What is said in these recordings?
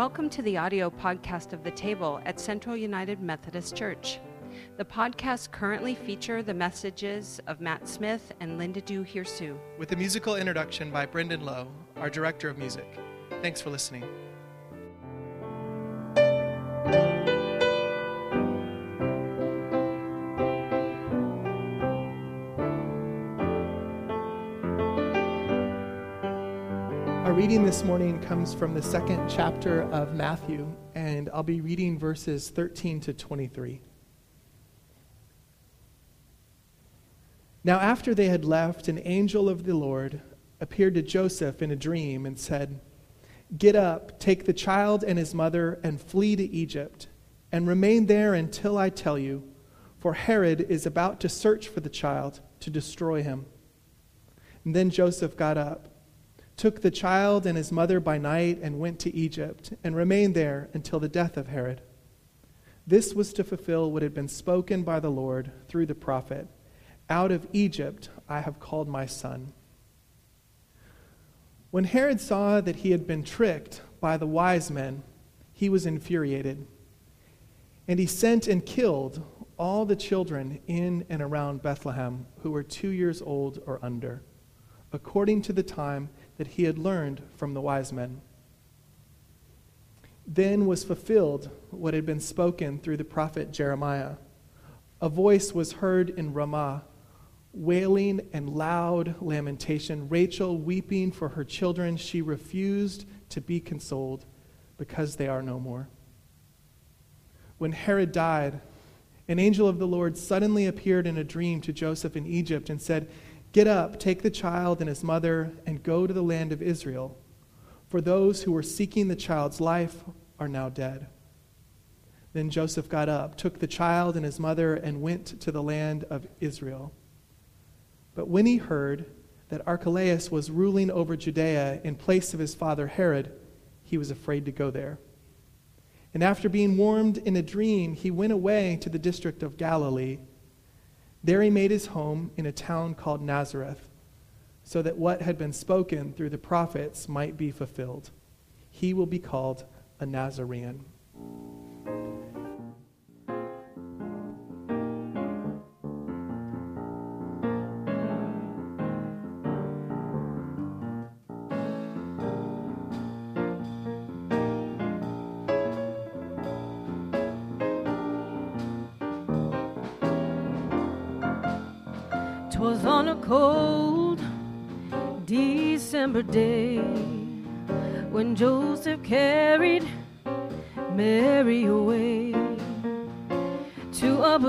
Welcome to the audio podcast of The Table at Central United Methodist Church. The podcasts currently feature the messages of Matt Smith and Linda Du Hirsu, with a musical introduction by Brendan Lowe, our director of music. Thanks for listening. Our reading this morning comes from the second chapter of Matthew, and I'll be reading verses 13 to 23. Now after they had left, an angel of the Lord appeared to Joseph in a dream and said, "Get up, take the child and his mother, and flee to Egypt, and remain there until I tell you, for Herod is about to search for the child to destroy him." And then Joseph got up, took the child and his mother by night, and went to Egypt, and remained there until the death of Herod. This was to fulfill what had been spoken by the Lord through the prophet, "Out of Egypt I have called my son." When Herod saw that he had been tricked by the wise men, he was infuriated. And he sent and killed all the children in and around Bethlehem who were 2 years old or under, according to the time that he had learned from the wise men. Then was fulfilled what had been spoken through the prophet Jeremiah. A voice was heard in Ramah, wailing and loud lamentation, Rachel weeping for her children. She refused to be consoled because they are no more. When Herod died, an angel of the Lord suddenly appeared in a dream to Joseph in Egypt and said, "Get up, take the child and his mother, and go to the land of Israel, for those who were seeking the child's life are now dead." Then Joseph got up, took the child and his mother, and went to the land of Israel. But when he heard that Archelaus was ruling over Judea in place of his father Herod, he was afraid to go there. And after being warned in a dream, he went away to the district of Galilee. There he made his home in a town called Nazareth, so that what had been spoken through the prophets might be fulfilled. He will be called a Nazarene. Twas on a cold December day when Joseph carried Mary away to a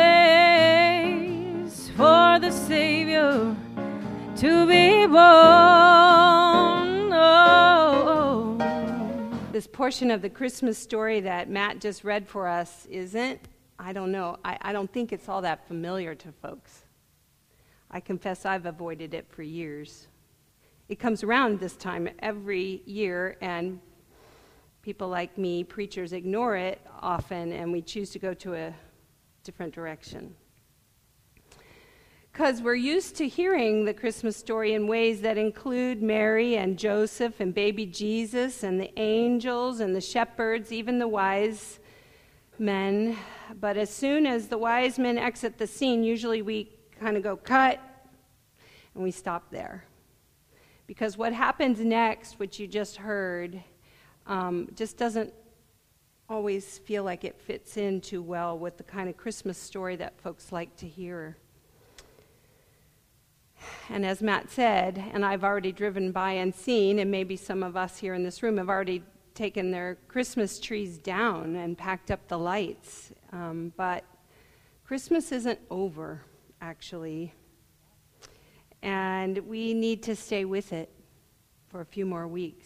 place for the Savior to be born. Oh. This portion of the Christmas story that Matt just read for us I don't think it's all that familiar to folks. I confess I've avoided it for years. It comes around this time every year, and people like me, preachers, ignore it often, and we choose to go to a different direction. Because we're used to hearing the Christmas story in ways that include Mary and Joseph and baby Jesus and the angels and the shepherds, even the wise men. But as soon as the wise men exit the scene, usually we kind of go cut, and we stop there. Because what happens next, which you just heard, just doesn't always feel like it fits in too well with the kind of Christmas story that folks like to hear. And as Matt said, and I've already driven by and seen, and maybe some of us here in this room have already taken their Christmas trees down and packed up the lights. But Christmas isn't over, actually. And we need to stay with it for a few more weeks.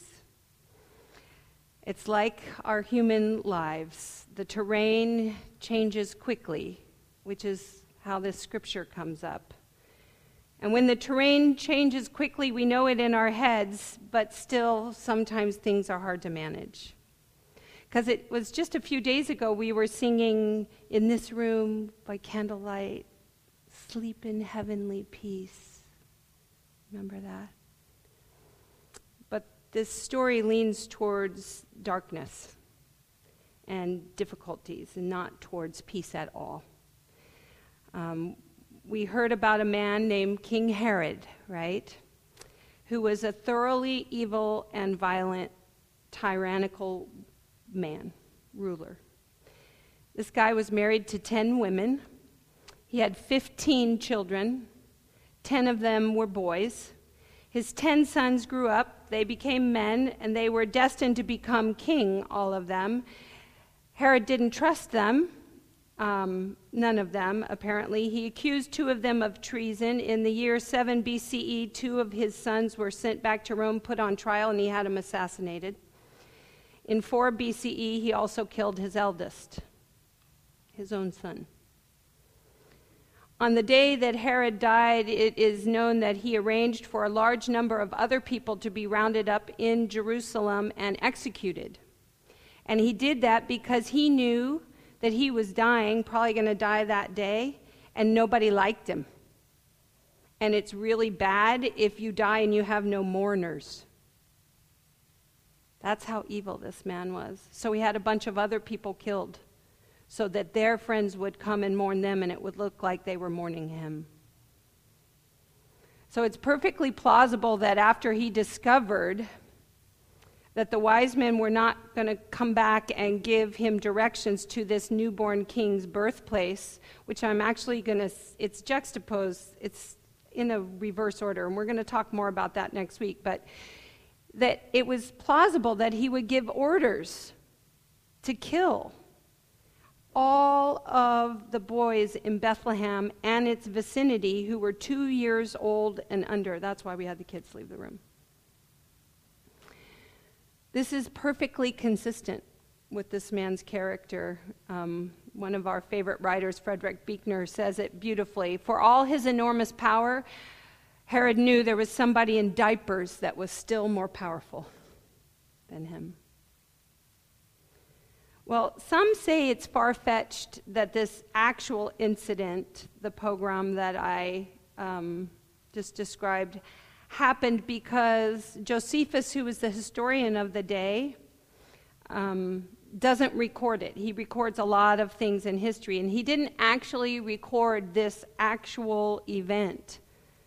It's like our human lives. The terrain changes quickly, which is how this scripture comes up. And when the terrain changes quickly, we know it in our heads, but still sometimes things are hard to manage. Because it was just a few days ago we were singing in this room by candlelight, "Sleep in heavenly peace." Remember that? But this story leans towards darkness and difficulties and not towards peace at all. We heard about a man named King Herod, right? Who was a thoroughly evil and violent, tyrannical man, ruler. This guy was married to 10 women. He had 15 children. 10 of them were boys. His 10 sons grew up. They became men, and they were destined to become king, all of them. Herod didn't trust them. None of them, apparently. He accused 2 of them of treason. In the year 7 BCE, 2 of his sons were sent back to Rome, put on trial, and he had them assassinated. In 4 BCE, he also killed his eldest, his own son. On the day that Herod died, it is known that he arranged for a large number of other people to be rounded up in Jerusalem and executed. And he did that because he knew that he was dying, probably going to die that day, and nobody liked him. And it's really bad if you die and you have no mourners. That's how evil this man was. So he had a bunch of other people killed so that their friends would come and mourn them, and it would look like they were mourning him. So it's perfectly plausible that after he discovered that the wise men were not going to come back and give him directions to this newborn king's birthplace, which I'm actually going to, it's juxtaposed, it's in a reverse order, and we're going to talk more about that next week, but that it was plausible that he would give orders to kill all of the boys in Bethlehem and its vicinity who were 2 years old and under. That's why we had the kids leave the room. This is perfectly consistent with this man's character. One of our favorite writers, Frederick Buechner, says it beautifully. For all his enormous power, Herod knew there was somebody in diapers that was still more powerful than him. Well, some say it's far-fetched that this actual incident, the pogrom that I just described, happened because Josephus, who was the historian of the day, doesn't record it. He records a lot of things in history, and he didn't actually record this actual event.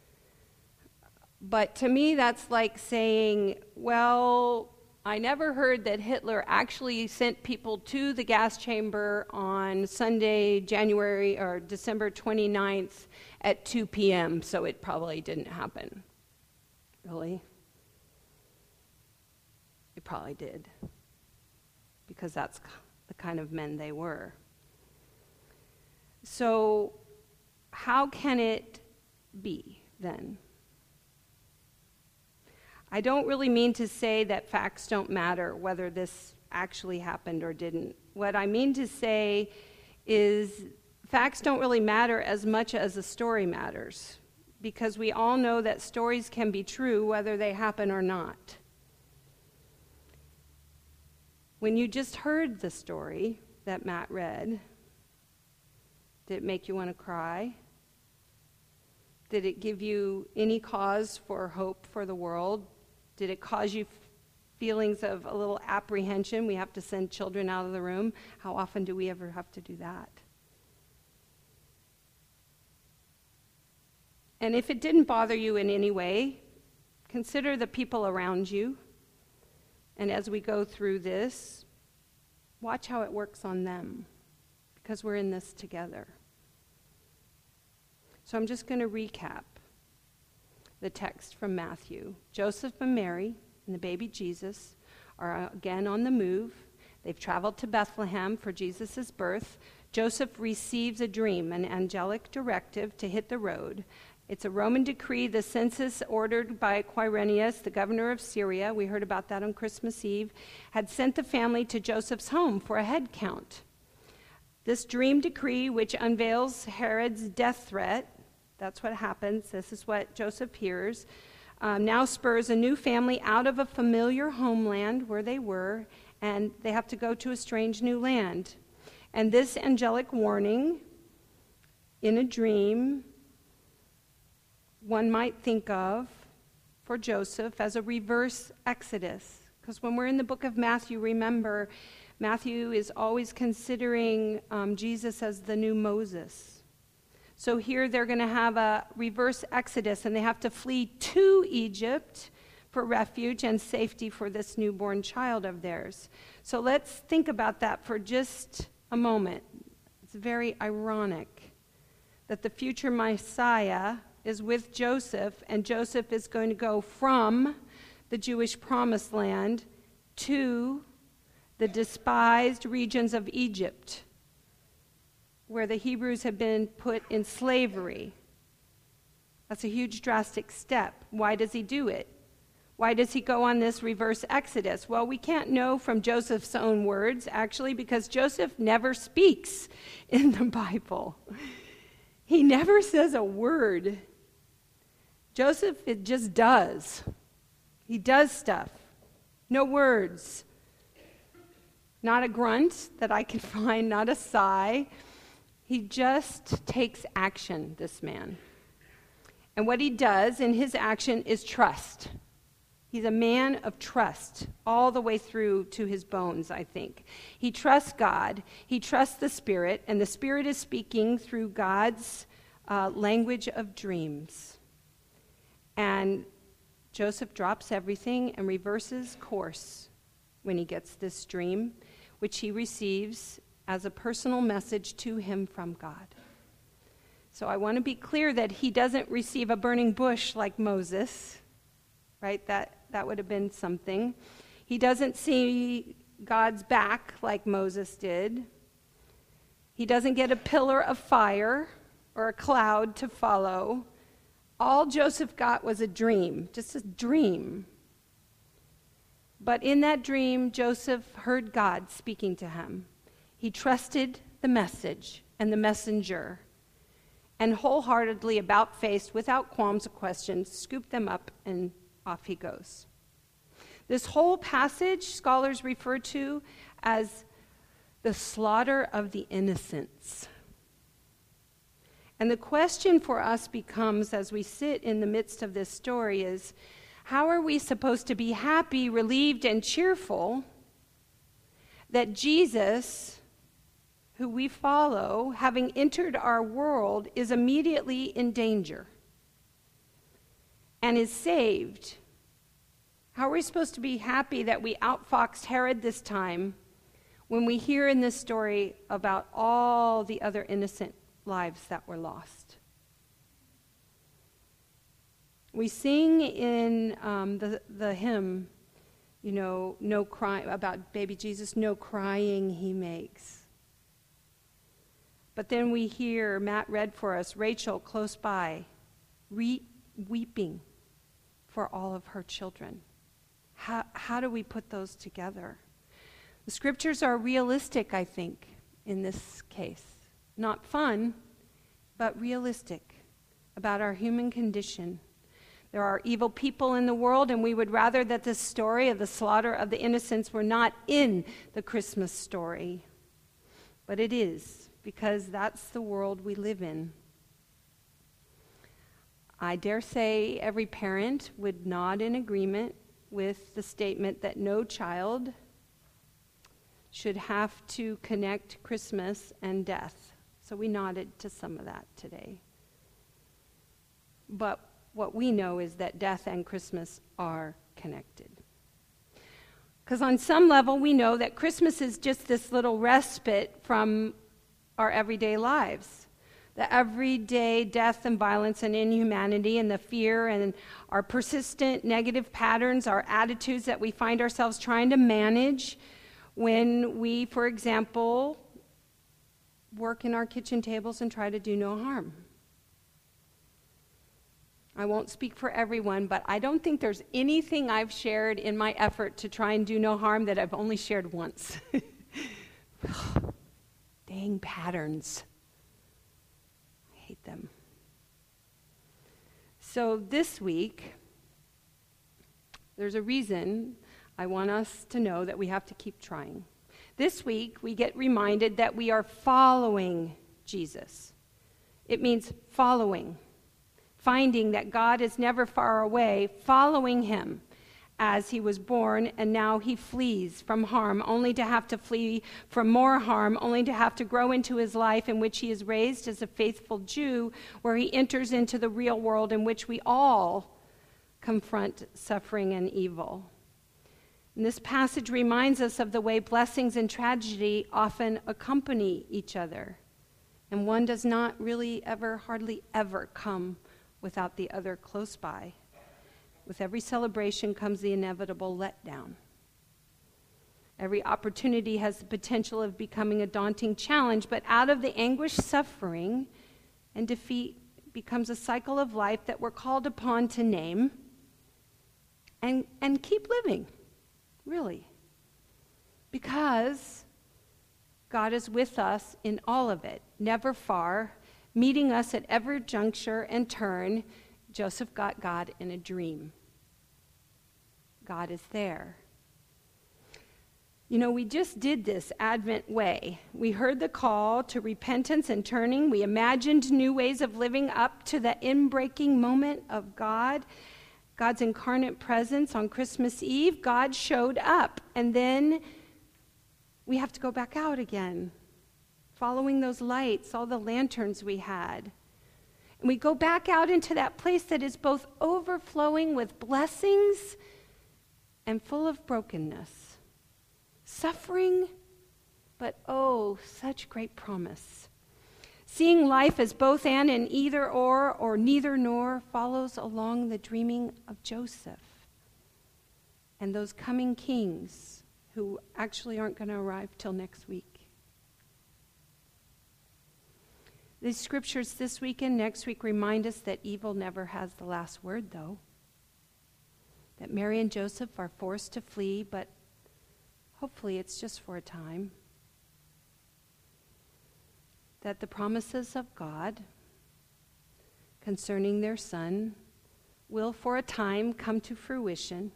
But to me, that's like saying, well, I never heard that Hitler actually sent people to the gas chamber on Sunday, January or December 29th at 2 p.m., so it probably didn't happen. Really? It probably did, because that's the kind of men they were. So how can it be then? I don't really mean to say that facts don't matter, whether this actually happened or didn't. What I mean to say is facts don't really matter as much as a story matters, because we all know that stories can be true whether they happen or not. When you just heard the story that Matt read, did it make you want to cry? Did it give you any cause for hope for the world? Did it cause you feelings of a little apprehension? We have to send children out of the room. How often do we ever have to do that? And if it didn't bother you in any way, consider the people around you. And as we go through this, watch how it works on them, because we're in this together. So I'm just going to recap the text from Matthew. Joseph and Mary and the baby Jesus are again on the move. They've traveled to Bethlehem for Jesus' birth. Joseph receives a dream, an angelic directive to hit the road. It's a Roman decree, the census ordered by Quirinius, the governor of Syria, we heard about that on Christmas Eve, had sent the family to Joseph's home for a head count. This dream decree, which unveils Herod's death threat, that's what happens, this is what Joseph hears, now spurs a new family out of a familiar homeland where they were, and they have to go to a strange new land. And this angelic warning in a dream, one might think of for Joseph as a reverse Exodus. Because when we're in the book of Matthew, remember, Matthew is always considering Jesus as the new Moses. So here they're going to have a reverse Exodus, and they have to flee to Egypt for refuge and safety for this newborn child of theirs. So let's think about that for just a moment. It's very ironic that the future Messiah is with Joseph, and Joseph is going to go from the Jewish promised land to the despised regions of Egypt, where the Hebrews have been put in slavery. That's a huge, drastic step. Why does he do it? Why does he go on this reverse Exodus? Well, we can't know from Joseph's own words, actually, because Joseph never speaks in the Bible. He never says a word. Joseph, it just does. He does stuff. No words. Not a grunt that I can find, not a sigh. He just takes action, this man. And what he does in his action is trust. He's a man of trust all the way through to his bones, I think. He trusts God. He trusts the Spirit, and the Spirit is speaking through God's language of dreams. And Joseph drops everything and reverses course when he gets this dream, which he receives as a personal message to him from God. So I want to be clear that he doesn't receive a burning bush like Moses, right? That would have been something. He doesn't see God's back like Moses did. He doesn't get a pillar of fire or a cloud to follow. All Joseph got was a dream, just a dream. But in that dream, Joseph heard God speaking to him. He trusted the message and the messenger, and wholeheartedly, about-faced, without qualms or questions, scooped them up, and off he goes. This whole passage, scholars refer to as the slaughter of the innocents. And the question for us becomes, as we sit in the midst of this story, is how are we supposed to be happy, relieved, and cheerful that Jesus, who we follow, having entered our world, is immediately in danger and is saved? How are we supposed to be happy that we outfoxed Herod this time when we hear in this story about all the other innocent lives that were lost? We sing in the hymn, no crying, about baby Jesus, no crying he makes. But then we hear, Matt read for us, Rachel close by, weeping for all of her children. How do we put those together? The scriptures are realistic, I think, in this case. Not fun, but realistic about our human condition. There are evil people in the world, and we would rather that this story of the slaughter of the innocents were not in the Christmas story. But it is, because that's the world we live in. I dare say every parent would nod in agreement with the statement that no child should have to connect Christmas and death. So we nodded to some of that today. But what we know is that death and Christmas are connected. Because on some level, we know that Christmas is just this little respite from our everyday lives. The everyday death and violence and inhumanity and the fear and our persistent negative patterns, our attitudes that we find ourselves trying to manage when we, for example, work in our kitchen tables and try to do no harm. I won't speak for everyone, but I don't think there's anything I've shared in my effort to try and do no harm that I've only shared once. Dang patterns. I hate them. So this week, there's a reason I want us to know that we have to keep trying. This week, we get reminded that we are following Jesus. It means following. finding that God is never far away, following him as he was born, and now he flees from harm, only to have to flee from more harm, only to have to grow into his life in which he is raised as a faithful Jew, where he enters into the real world in which we all confront suffering and evil. And this passage reminds us of the way blessings and tragedy often accompany each other, and one does not really hardly ever come without the other close by. With every celebration comes the inevitable letdown. Every opportunity has the potential of becoming a daunting challenge, but out of the anguish, suffering, and defeat becomes a cycle of life that we're called upon to name and keep living, really. Because God is with us in all of it, never far, meeting us at every juncture and turn. Joseph got God in a dream. God is there. You know, we just did this Advent way. We heard the call to repentance and turning. We imagined new ways of living up to the inbreaking moment of God's incarnate presence on Christmas Eve. God showed up, and then we have to go back out again, following those lights, all the lanterns we had. And we go back out into that place that is both overflowing with blessings and full of brokenness. Suffering, but oh, such great promise. Seeing life as both and either or neither nor follows along the dreaming of Joseph and those coming kings who actually aren't going to arrive till next week. These scriptures this week and next week remind us that evil never has the last word, though. That Mary and Joseph are forced to flee, but hopefully it's just for a time. That the promises of God concerning their son will for a time come to fruition.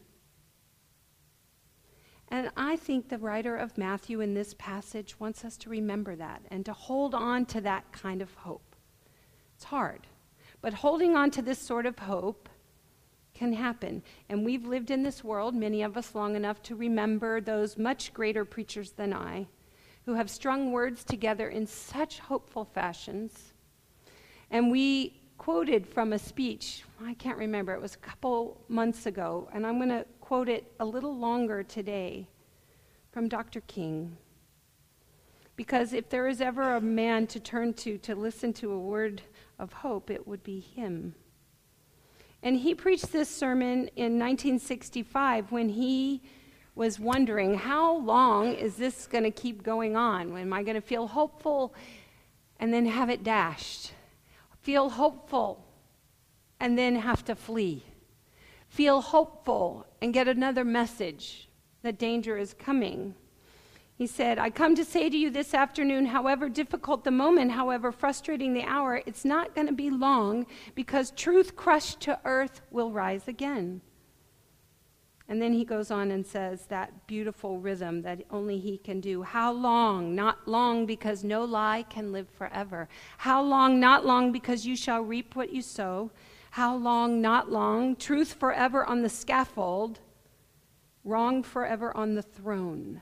And I think the writer of Matthew in this passage wants us to remember that and to hold on to that kind of hope. It's hard, but holding on to this sort of hope can happen. And we've lived in this world, many of us, long enough to remember those much greater preachers than I, who have strung words together in such hopeful fashions. And we quoted from a speech, I can't remember, it was a couple months ago, and I'm going to quote it a little longer today, from Dr. King. Because if there is ever a man to turn to listen to a word of hope, it would be him. And he preached this sermon in 1965 when he was wondering, how long is this going to keep going on? Am I going to feel hopeful and then have it dashed? Feel hopeful and then have to flee? Feel hopeful and get another message that danger is coming? He said, I come to say to you this afternoon, however difficult the moment, however frustrating the hour, it's not going to be long, because truth crushed to earth will rise again. And then he goes on and says that beautiful rhythm that only he can do. How long? Not long, because no lie can live forever. How long? Not long, because you shall reap what you sow. How long? Not long. Truth forever on the scaffold. Wrong forever on the throne.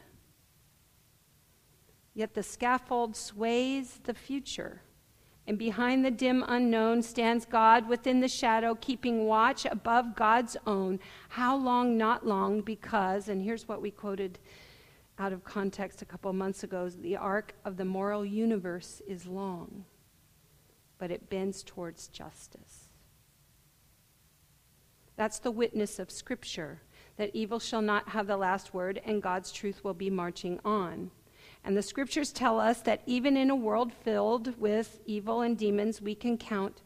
Yet the scaffold sways the future, and behind the dim unknown stands God within the shadow, keeping watch above God's own. How long? Not long, because, and here's what we quoted out of context a couple months ago, the arc of the moral universe is long, but it bends towards justice. That's the witness of Scripture, that evil shall not have the last word, and God's truth will be marching on. And the Scriptures tell us that even in a world filled with evil and demons, we can count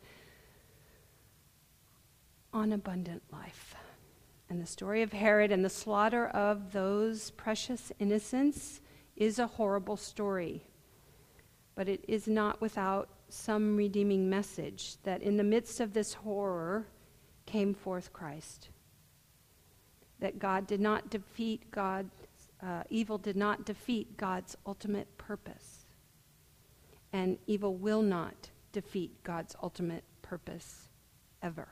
on abundant life. And the story of Herod and the slaughter of those precious innocents is a horrible story. But it is not without some redeeming message, that in the midst of this horror came forth Christ. That God did not defeat evil did not defeat God's ultimate purpose. And evil will not defeat God's ultimate purpose ever.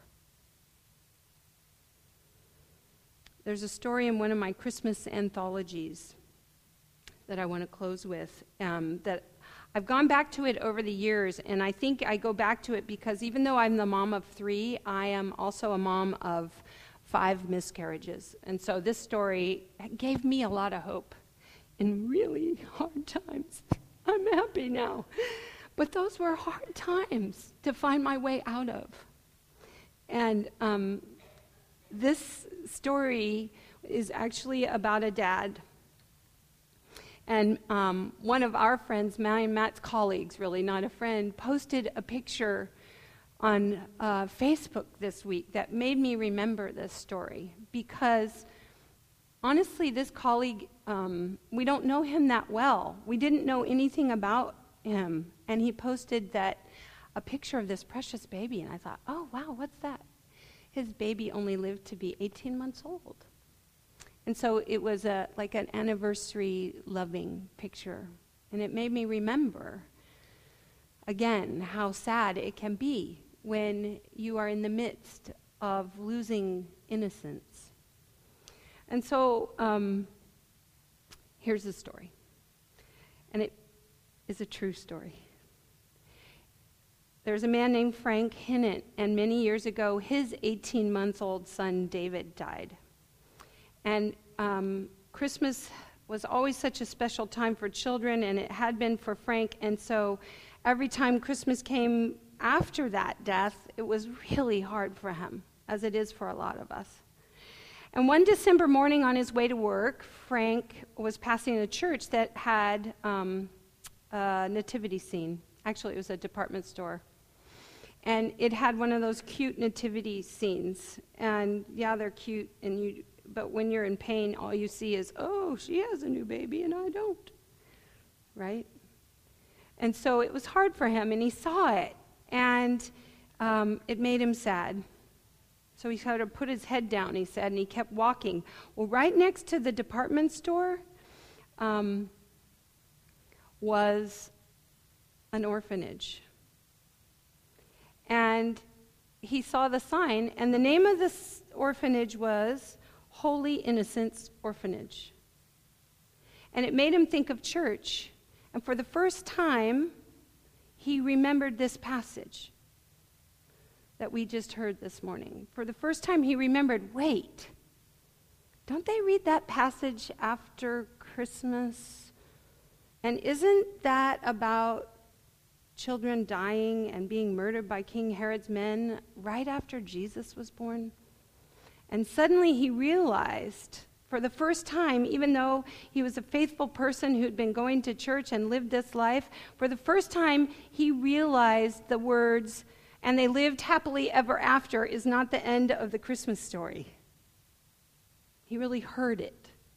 There's a story in one of my Christmas anthologies that I want to close with, that I've gone back to it over the years, and I think I go back to it because even though I'm the mom of 3, I am also a mom of 5 miscarriages. And so this story gave me a lot of hope in really hard times. I'm happy now. But those were hard times to find my way out of. And this story is actually about a dad. And one of our friends, Matt's colleagues, really not a friend, posted a picture on Facebook this week that made me remember this story. Because honestly, this colleague, we don't know him that well. We didn't know anything about him. And he posted a picture of this precious baby. And I thought, oh, wow, what's that? His baby only lived to be 18 months old. And so it was like an anniversary loving picture. And it made me remember, again, how sad it can be when you are in the midst of losing innocence. And so here's the story. And it is a true story. There's a man named Frank Hinnant, and many years ago, his 18-month-old son, David, died. And Christmas was always such a special time for children, and it had been for Frank. And so every time Christmas came after that death, it was really hard for him, as it is for a lot of us. And one December morning on his way to work, Frank was passing a church that had a nativity scene. Actually, it was a department store. And it had one of those cute nativity scenes. And yeah, they're cute, but when you're in pain, all you see is, oh, she has a new baby and I don't. Right? And so it was hard for him, and he saw it. And it made him sad. So he sort of put his head down, he said, and he kept walking. Well, right next to the department store was an orphanage. And he saw the sign, and the name of this orphanage was Holy Innocents Orphanage. And it made him think of church. And for the first time, he remembered this passage that we just heard this morning. For the first time, he remembered, wait, don't they read that passage after Christmas? And isn't that about children dying and being murdered by King Herod's men right after Jesus was born? And suddenly he realized, for the first time, even though he was a faithful person who'd been going to church and lived this life, for the first time he realized the words, "and they lived happily ever after," is not the end of the Christmas story. He really heard it.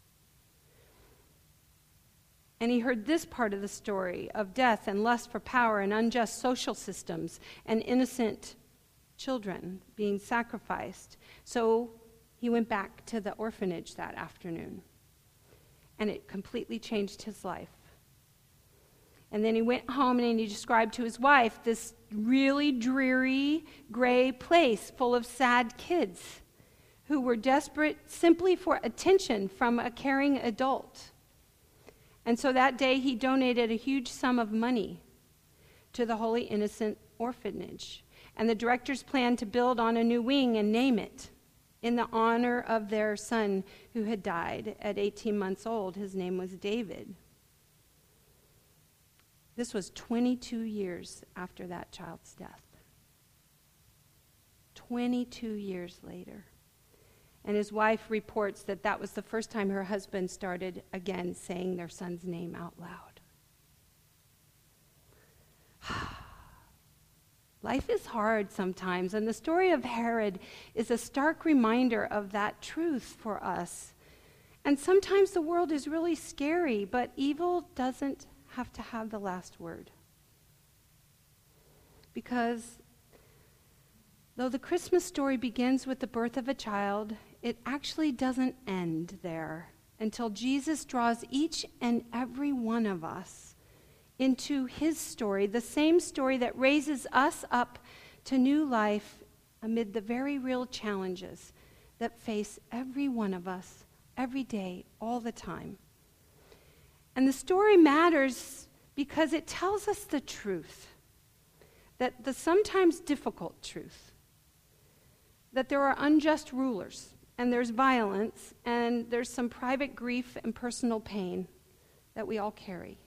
And he heard this part of the story of death and lust for power and unjust social systems and innocent children being sacrificed. So he went back to the orphanage that afternoon. And it completely changed his life. And then he went home and he described to his wife this really dreary, gray place full of sad kids who were desperate simply for attention from a caring adult. And so that day he donated a huge sum of money to the Holy Innocent Orphanage. And the directors planned to build on a new wing and name it in the honor of their son who had died at 18 months old. His name was David. This was 22 years after that child's death. 22 years later. And his wife reports that that was the first time her husband started again saying their son's name out loud. Life is hard sometimes, and the story of Herod is a stark reminder of that truth for us. And sometimes the world is really scary, but evil doesn't have to have the last word. Because though the Christmas story begins with the birth of a child, it actually doesn't end there until Jesus draws each and every one of us into his story, the same story that raises us up to new life amid the very real challenges that face every one of us every day, all the time. And the story matters because it tells us the truth, that the sometimes difficult truth, that there are unjust rulers, and there's violence, and there's some private grief and personal pain that we all carry.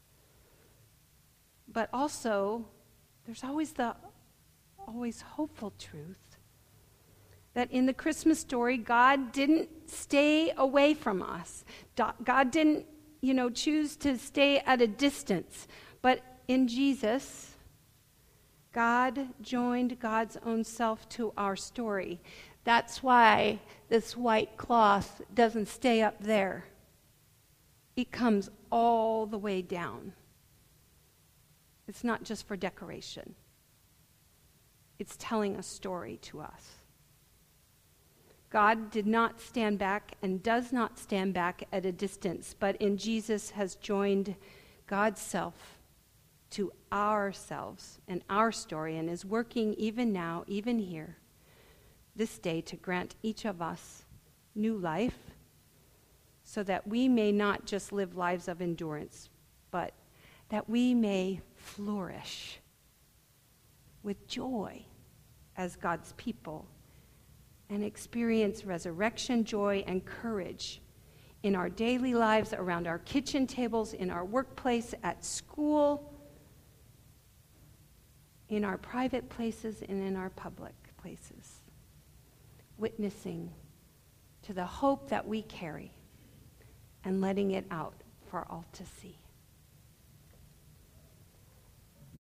But also, there's always the hopeful truth that in the Christmas story, God didn't stay away from us. God didn't, choose to stay at a distance. But in Jesus, God joined God's own self to our story. That's why this white cloth doesn't stay up there. It comes all the way down. It's not just for decoration. It's telling a story to us. God did not stand back and does not stand back at a distance, but in Jesus has joined God's self to ourselves and our story, and is working even now, even here, this day, to grant each of us new life so that we may not just live lives of endurance, but that we may flourish with joy as God's people and experience resurrection joy and courage in our daily lives, around our kitchen tables, in our workplace, at school, in our private places, and in our public places, witnessing to the hope that we carry and letting it out for all to see.